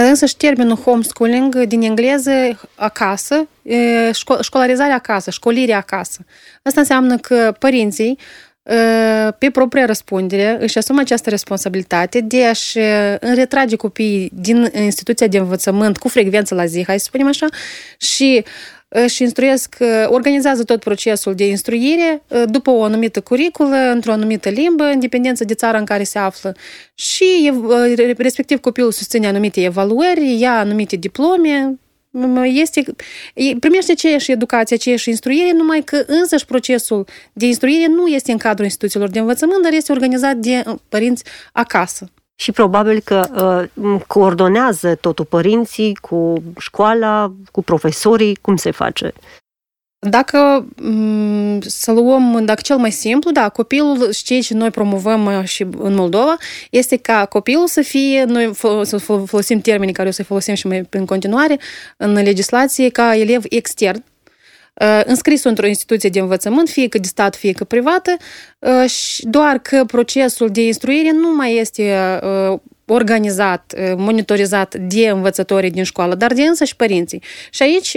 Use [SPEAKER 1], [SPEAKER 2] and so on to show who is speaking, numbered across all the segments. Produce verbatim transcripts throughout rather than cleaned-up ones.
[SPEAKER 1] Însă și termenul homeschooling din engleză acasă, școlarizarea acasă, școlire acasă. Asta înseamnă că părinții pe propria răspundere își asumă această responsabilitate de a-și retrage copiii din instituția de învățământ cu frecvență la zi, hai să spunem așa, și își instruiesc, organizează tot procesul de instruire după o anumită curiculă, într-o anumită limbă, în dependență de țara în care se află. Și respectiv copilul susține anumite evaluări, ia anumite diplome, este, primește aceeași educație, aceeași instruire, numai că însăși procesul de instruire nu este în cadrul instituțiilor de învățământ, dar este organizat de părinți acasă.
[SPEAKER 2] Și probabil că uh, coordonează totul părinții cu școala, cu profesorii, cum se face?
[SPEAKER 1] Dacă să luăm, dacă cel mai simplu, da, copilul, și ceea ce noi promovăm și în Moldova, este ca copilul să fie, noi să folosim termenii care o să folosim și mai în continuare în legislație, ca elev extern, înscris într-o instituție de învățământ, fie că de stat, fie că privată, doar că procesul de instruire nu mai este organizat, monitorizat de învățătorii din școală, dar de însăși părinții. Și aici,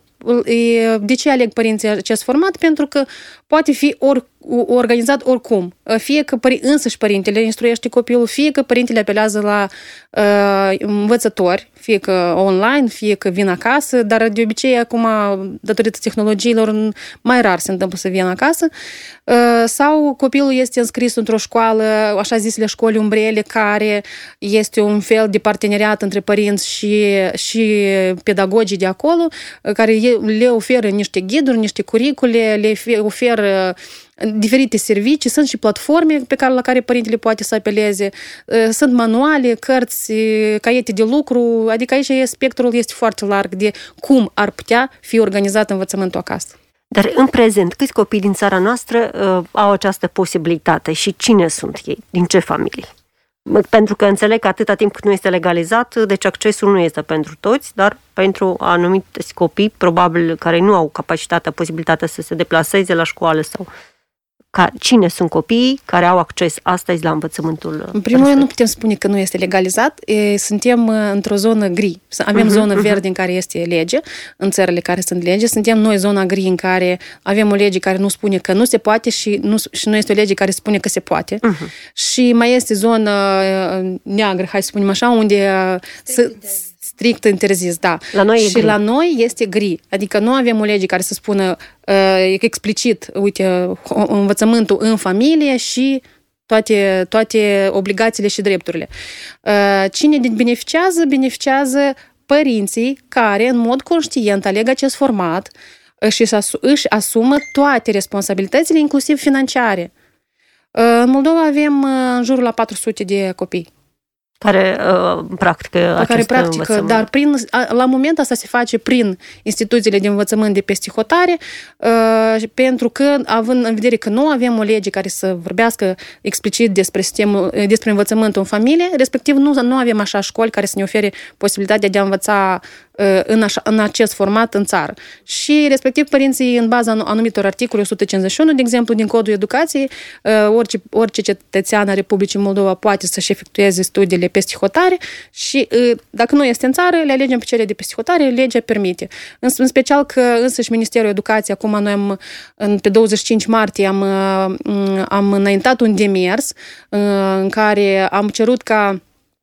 [SPEAKER 1] de ce aleg părinții acest format? Pentru că poate fi ori, organizat oricum. Fie că păr- însăși părintele instruiește copilul, fie că părintele apelează la uh, învățători, fie că online, fie că vin acasă, dar de obicei acum, datorită tehnologiilor, mai rar se întâmplă să vină acasă. Uh, sau copilul este înscris într-o școală, așa zisele școli umbrele, care este un fel de parteneriat între părinți și, și pedagogii de acolo, care le oferă niște ghiduri, niște curicule, le oferă diferite servicii, sunt și platforme pe care, la care părintele poate să apeleze, sunt manuale, cărți, caiete de lucru, adică aici spectrul este foarte larg de cum ar putea fi organizat învățământul acasă.
[SPEAKER 2] Dar în prezent, câți copii din țara noastră uh, au această posibilitate și cine sunt ei? Din ce familii? Pentru că înțeleg că atâta timp cât nu este legalizat, deci accesul nu este pentru toți, dar pentru anumiți copii, probabil, care nu au capacitatea, posibilitatea să se deplaseze la școală sau... Ca, cine sunt copiii care au acces astăzi la învățământul?
[SPEAKER 1] În primul rând, nu putem spune că nu este legalizat. Suntem într-o zonă gri. Avem uh-huh, zonă uh-huh. verde în care este lege, în țările care sunt lege. Suntem noi zona gri în care avem o lege care nu spune că nu se poate și nu, și nu este o lege care spune că se poate. Uh-huh. Și mai este zonă neagră, hai să spunem așa, unde să... strict interzis, da.
[SPEAKER 2] La noi
[SPEAKER 1] și la noi este gri. Adică nu avem o lege care să spună uh, explicit, uite, învățământul în familie și toate, toate obligațiile și drepturile. Uh, cine beneficiază? Beneficiază părinții care, în mod conștient, aleg acest format și își asumă toate responsabilitățile, inclusiv financiare. Uh, în Moldova avem uh, în jurul la patru sute de copii
[SPEAKER 2] care uh, practică
[SPEAKER 1] care practică, dar prin, la moment asta se face prin instituțiile de învățământ de peste hotare, uh, pentru că, având în vedere că nu avem o lege care să vorbească explicit despre sistemul, despre învățământul în familie, respectiv nu, nu avem așa școli care să ne ofere posibilitatea de a învăța uh, în, așa, în acest format în țară. Și, respectiv, părinții, în baza anumitor articole o sută cincizeci și unu, de exemplu, din Codul Educației, uh, orice, orice cetățean a Republicii Moldova poate să-și efectueze studiile peste hotare și dacă nu este în țară, le alegem pe cele de peste hotare, legea permite. În, în special că însăși Ministerul Educației, acum noi am, pe douăzeci și cinci martie am, am înaintat un demers în care am cerut ca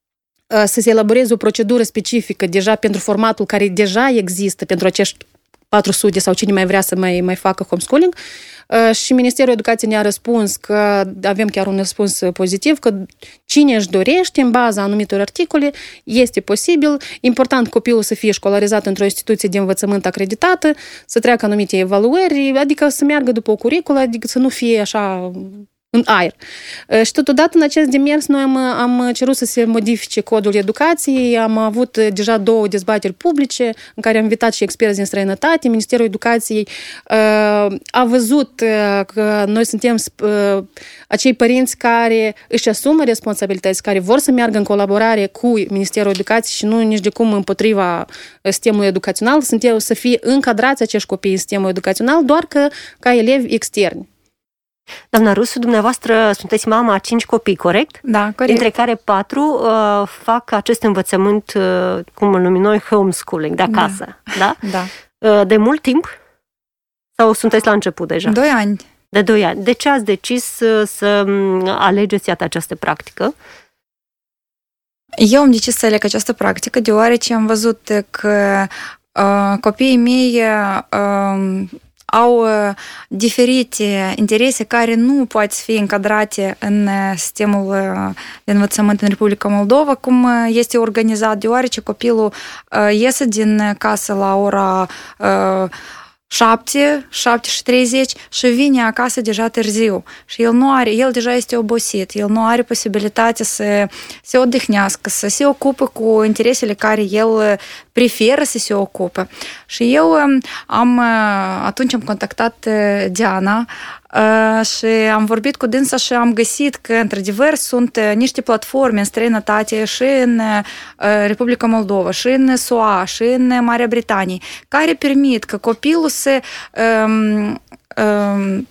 [SPEAKER 1] să se elaboreze o procedură specifică deja pentru formatul care deja există pentru acești patru sute sau cine mai vrea să mai, mai facă homeschooling. Și Ministerul Educației ne-a răspuns că avem chiar un răspuns pozitiv, că cine își dorește, în baza anumitor articole, este posibil. Important copilul să fie școlarizat într-o instituție de învățământ acreditată, să treacă anumite evaluări, adică să meargă după o curiculă, adică să nu fie așa în aer. Și totodată în acest demers noi am, am cerut să se modifice Codul Educației, am avut deja două dezbateri publice în care am invitat și experți din străinătate. Ministerul Educației uh, a văzut uh, că noi suntem uh, acei părinți care își asumă responsabilități, care vor să meargă în colaborare cu Ministerul Educației și nu nici de cum împotriva sistemului educațional, suntem să fie încadrați acești copii în sistemul educațional, doar că ca elevi externi.
[SPEAKER 2] Doamna Rusu, dumneavoastră sunteți mama a cinci copii, corect?
[SPEAKER 3] Da, corect.
[SPEAKER 2] Dintre care patru uh, fac acest învățământ, uh, cum îl numim noi, homeschooling, de acasă. Da?
[SPEAKER 3] Da.
[SPEAKER 2] da. Uh, de mult timp? Sau sunteți la început deja?
[SPEAKER 3] Doi ani.
[SPEAKER 2] De doi ani. De ce ați decis uh, să alegeți, iată, această practică?
[SPEAKER 3] Eu am decis să aleg această practică deoarece am văzut că uh, copiii mei uh, au uh, diferite interese care nu pot fi încadrate în sistemul uh, de învățământ în Republica Moldova, cum este organizat, deoarece copilul uh, iese din casă la ora uh, șapte, șapte și treizeci și vine acasă deja târziu. Și el nu are, el deja este obosit, el nu are posibilitatea să se odihnească, să se ocupe cu interesele care el preferă să se ocupe. Și eu am, atunci am contactat Diana și am vorbit cu dânsa și am găsit că, într-adevăr, sunt niște platforme în străinătate și în Republica Moldova, și în S U A, și în Marea Britanie, care permit că copilul să um, um,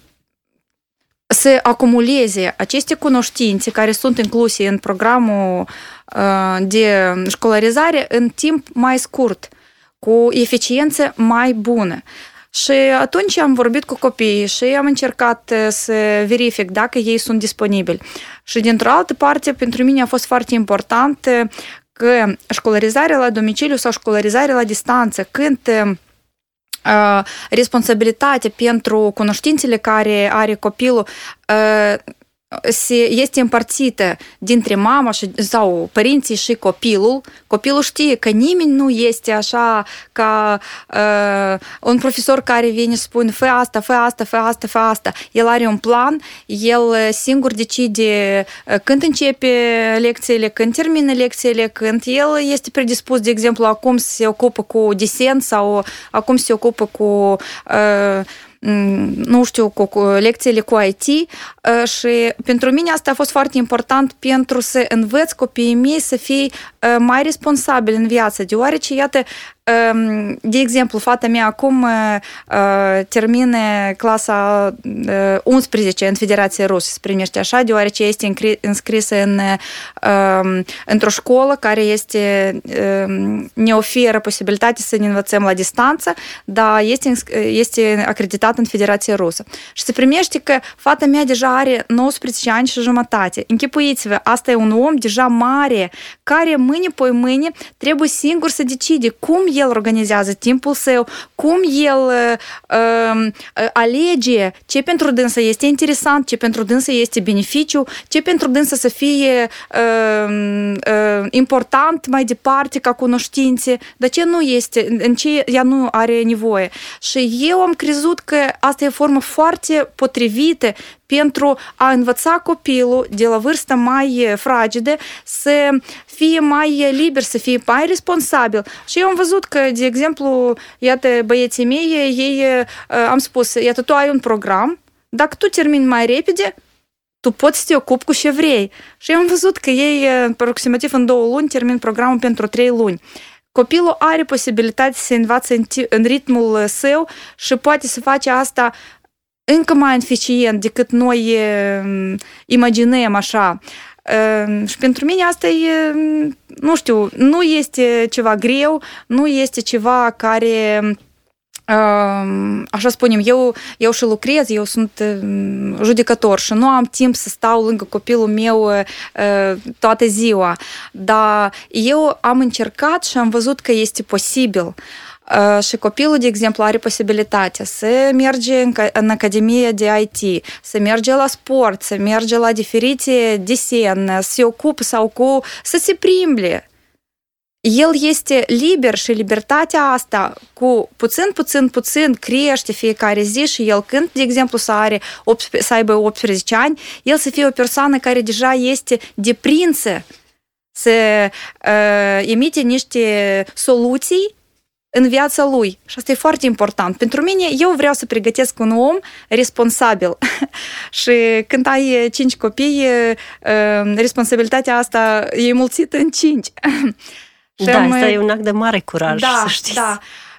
[SPEAKER 3] să acumuleze aceste cunoștințe care sunt incluse în programul uh, de școlarizare în timp mai scurt, cu eficiență mai bună. Și atunci am vorbit cu copiii și am încercat să verific dacă ei sunt disponibili. Și dintr-o altă parte, pentru mine a fost foarte important că școlarizarea la domiciliu sau școlarizarea la distanță, când uh, responsabilitatea pentru cunoștințele care are copilul uh, este împărțită dintre mama și, sau părinții și copilul. Copilul știe că nimeni nu este așa ca uh, un profesor care vine și spune fă asta, fă asta, fă asta, fă asta. El are un plan, el singur decide când începe lecțiile, când termină lecțiile, când el este predispus, de exemplu, acum se ocupă cu desen sau acum se ocupă cu uh, nu știu, cu, cu lecțiile cu I T și pentru mine asta a fost foarte important pentru să învăț copiii mei să fie mai responsabili în viață, deoarece, iată, de exemplu, fata mea acum termină clasa unsprezece în Federația Rusă, se primește așa, deoarece este înscrisă în, într-o școală care este, ne oferă posibilitatea să ne învățăm la distanță, dar este, este acreditată în Federația Rusă. Și se primește că fata mea deja are nouăsprezece ani și jumătate. Închipuiți-vă, asta e un om deja mare, care mâine pe mâine trebuie singur să decide cum el organizează timpul său, cum el uh, alege ce pentru dânsă este interesant, ce pentru dânsă este beneficiu, ce pentru dânsă să fie uh, uh, important mai departe ca cunoștințe, dar ce nu este, în ce ea nu are nevoie. Și eu am crezut că asta e o formă foarte potrivită pentru a învăța copilul de la vârstă mai fragedă să fie mai liber, să fie mai responsabil. Și eu am văzut că, de exemplu, iată, băieții mei, ei, am spus, iată, tu ai un program, dacă tu termini mai repede, tu poți să te ocupi cu ce vrei. Și eu am văzut că ei, aproximativ în două luni, termin programul pentru trei luni. Copilul are posibilitatea să învață în, în ritmul său și poate să face asta încă mai eficient decât noi uh, imaginăm așa. Uh, și pentru mine asta e, nu știu, nu este ceva greu, nu este ceva care, uh, așa spunem, eu, eu și lucrez, eu sunt uh, judecător și nu am timp să stau lângă copilul meu uh, toată ziua. Dar eu am încercat și am văzut că este posibil. Uh, și copilul, de exemplu, are posibilitatea să merge în, în academie de I T, să merge la sport, să merge la diferite desen, să se ocupe sau cu... să se plimbe. El este liber și libertatea asta cu puțin, puțin, puțin crește fiecare zi și el când, de exemplu, să, are, să aibă optsprezece ani, el să fie o persoană care deja este deprinsă să uh, emite niște soluții în viața lui. Și asta e foarte important. Pentru mine, eu vreau să pregătesc un om responsabil. Și când ai cinci copii, responsabilitatea asta e mulțită în cinci.
[SPEAKER 2] Da, am... asta e un act de mare curaj,
[SPEAKER 3] da,
[SPEAKER 2] să știți.
[SPEAKER 3] Da.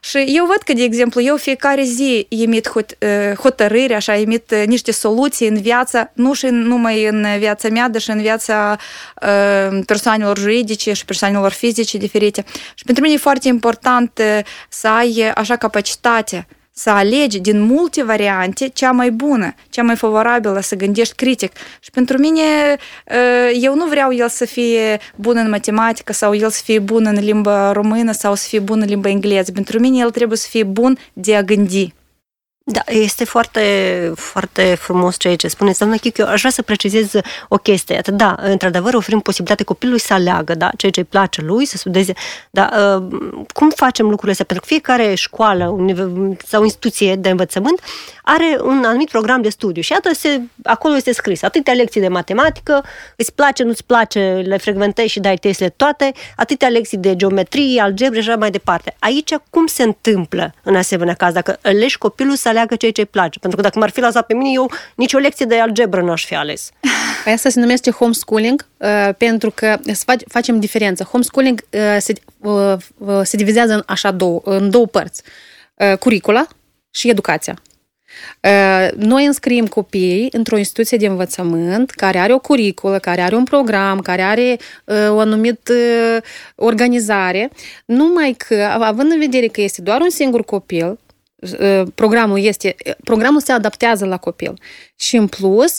[SPEAKER 3] Și eu văd că, de exemplu, eu fiecare zi emit hot, hotărâri, așa, emit niște soluții în viață, nu și numai în viața mea, dar și în viața uh, persoanelor juridice și persoanelor fizice diferite. Și pentru mine e foarte important să ai așa capacitate să alegi din multe variante cea mai bună, cea mai favorabilă, să gândești critic. Și pentru mine, eu nu vreau el să fie bun în matematică sau el să fie bun în limba română sau să fie bun în limba engleză. Pentru mine el trebuie să fie bun de a gândi.
[SPEAKER 2] Da, este foarte, foarte frumos ceea ce spuneți. Doamna Chic, eu aș vrea să precizez o chestie. Da, într-adevăr, oferim posibilitate copilului să aleagă, da, ceea ce îi place lui, să studieze. Dar cum facem lucrurile astea? Pentru că fiecare școală sau instituție de învățământ are un anumit program de studiu și iată, se, acolo este scris atâtea lecții de matematică, îți place, nu-ți place, le frecventezi și dai testele toate, atâtea lecții de geometrie, algebră și așa mai departe. Aici cum se întâmplă în asemenea caz? Dacă legi copilul să aleagă ceea ce îi place. Pentru că dacă m-ar fi lăsat pe mine, eu nicio lecție de algebră n-aș fi ales.
[SPEAKER 1] Păi asta se numește homeschooling, uh, pentru că facem diferență. Homeschooling uh, se, uh, se divizează în așa două, în două părți. Uh, curicula și educația. Uh, noi înscriem copiii într-o instituție de învățământ care are o curiculă, care are un program, care are uh, o anumită uh, organizare, numai că, având în vedere că este doar un singur copil, programul este, programul se adaptează la copil și în plus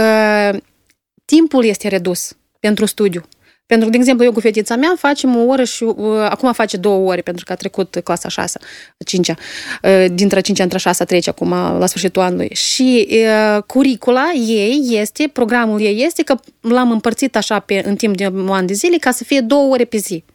[SPEAKER 1] timpul este redus pentru studiu. Pentru că, de exemplu, eu cu fetița mea facem o oră și acum face două ore pentru că a trecut clasa a șasea, a cincea, dintre a cincea între a șasea trece acum la sfârșitul anului. Și curicula ei este, programul ei este că l-am împărțit așa pe, în timp de un an de zile ca să fie două ore pe zi.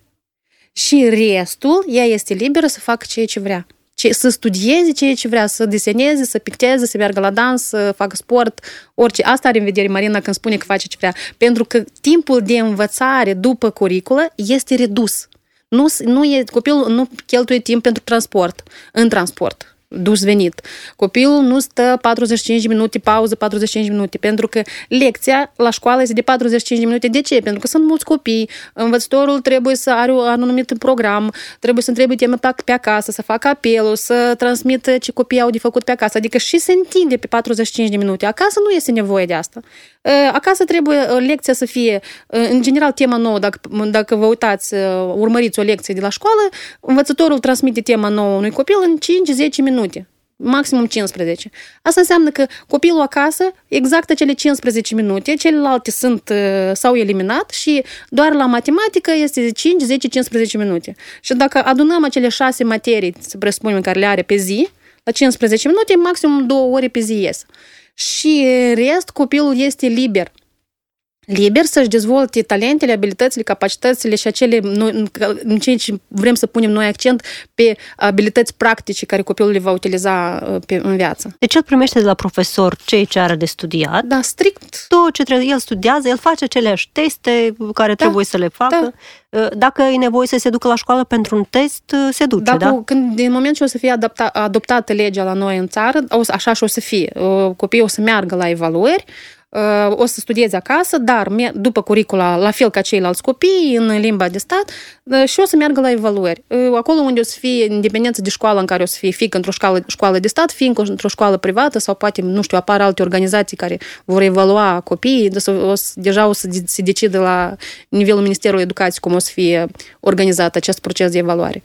[SPEAKER 1] Și restul, ea este liberă să facă ceea ce vrea. Să studieze ceea ce vrea, să deseneze, să picteze, să meargă la dans, să facă sport, orice. Asta are în vedere Marina când spune că face ce vrea. Pentru că timpul de învățare după curiculă este redus. Nu, nu e, copilul nu cheltuie timp pentru transport, în transport. dus venit. Copilul nu stă patruzeci și cinci de minute, pauză patruzeci și cinci de minute, pentru că lecția la școală este de patruzeci și cinci de minute. De ce? Pentru că sunt mulți copii, învățătorul trebuie să are un anumit program, trebuie să întrebe temă pe acasă, să facă apelul, să transmită ce copiii au de făcut pe acasă, adică și se întinde pe patruzeci și cinci de minute. Acasă nu este nevoie de asta. Acasă trebuie lecția să fie, în general, tema nouă, dacă, dacă vă uitați, urmăriți o lecție de la școală, învățătorul transmite tema nouă unui copil în cinci zece minute, maximum cincisprezece. Asta înseamnă că copilul acasă, exact acele cincisprezece minute, celelalte sunt, s-au eliminat și doar la matematică este de cinci zece cincisprezece minute. Și dacă adunăm acele șase materii, să presupunem, care le are pe zi, la cincisprezece minute, maximum două ore pe zi ies. Și rest, copilul este liber. Liber să-și dezvolte talentele, abilitățile, capacitățile și acele, în ceea ce vrem să punem noi accent pe abilități practice care copilul le va utiliza pe, în viață.
[SPEAKER 2] Deci el primește de la profesor ceea ce are de studiat.
[SPEAKER 1] Da, strict.
[SPEAKER 2] Tot ce trebuie, el studiază, el face aceleași teste care da, trebuie să le facă. Da. Dacă e nevoie să se ducă la școală pentru un test, se duce, Dacă, da?
[SPEAKER 1] Când, din moment ce o să fie adapta, adoptată legea la noi în țară, o, așa și o să fie. Copiii o să meargă la evaluări, o să studieze acasă, dar după curicula, la fel ca ceilalți copii, în limba de stat, și o să meargă la evaluări. Acolo unde o să fie independență de școală în care o să fie, fie într-o școală, școală de stat, fie într-o școală privată sau poate, nu știu, apar alte organizații care vor evalua copiii, o să, deja o să se decide la nivelul Ministerului Educației cum o să fie organizat acest proces de evaluare.